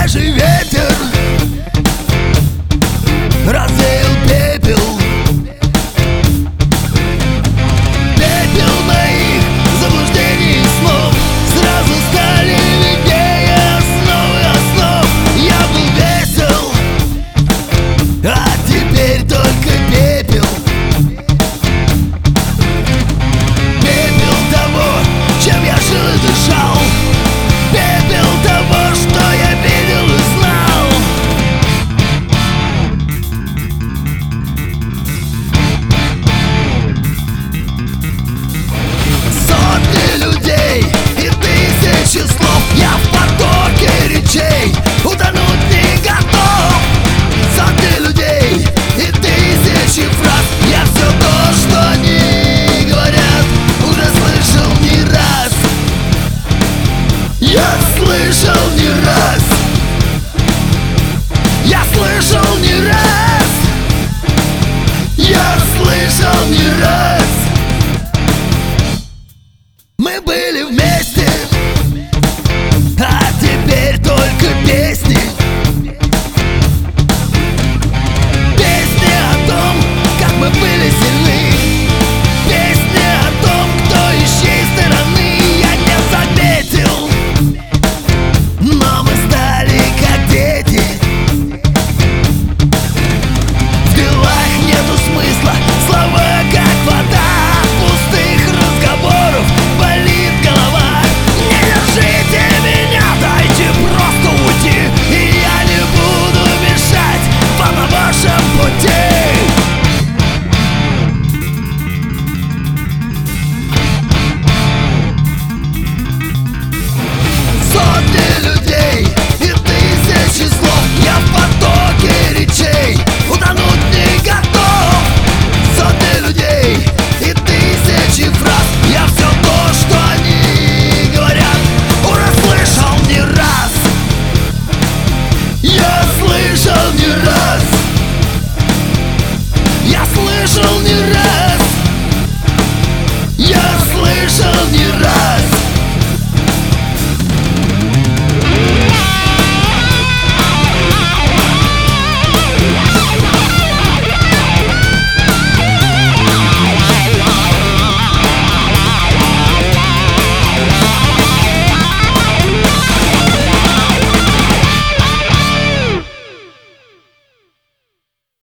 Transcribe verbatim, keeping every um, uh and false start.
свежий ветер развеял пепел, пепел моих заблуждений и снов. Сразу стали виднее основы основ. Я был весел, а теперь только пепел. Пепел того, чем я жил и дышал, пепел того, что я видел и знал. Сотни людей и тысячи слов, я в потоке речей утонуть не готов. Сотни людей и тысячи фраз, я все то, что они говорят, уже слышал не раз. Я слышал не раз. Я слышал не раз. Я слышал не раз.